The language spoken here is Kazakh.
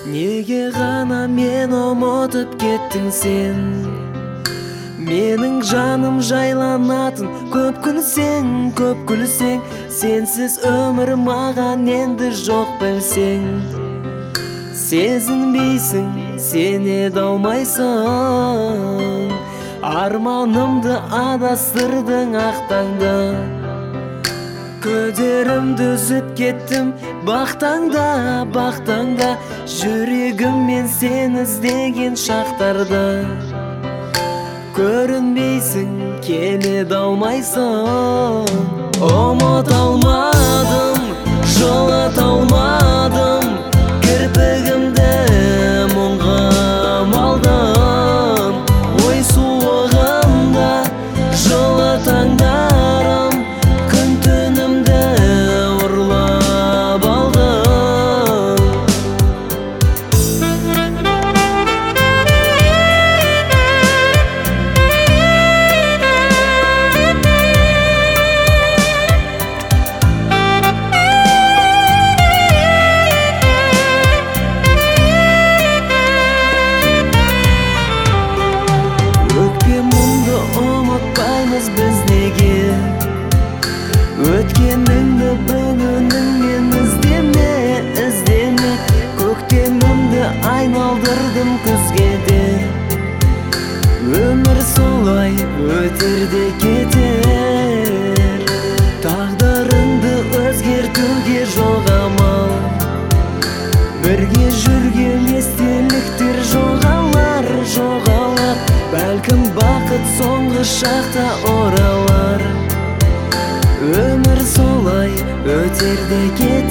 Неге ғана мен ұмытып кеттің сен? Менің жаным жайланатын көп күлсең, сенсіз өмір маған енді жоқ білсең. Сезінбейсің, сене алмайсың, арманымды адастырдың ақтаңда. Көдерімді үзіп кеттім бақтаңда, жүрегіммен сен іздеген шақтарда. Көрінбейсің, келеді алмайсың, ұмыта алмадым, жылыта алмадым, кірпігімді мұңға малдым. Ой суығында жылы таңдарым, күн түнімді ұрлап алдым. Біз неге өткеніңді бүгініңмен іздеме, көктемімді айналдырдым күзге де. Өмір солай өтер де кетер, тағдырыңды өзгертуге жоқ амал. Бірге жүрген естеліктер жоғалар, бәлкім бақыт соңғы шақта оралар. Өмір солай өтер де кетер.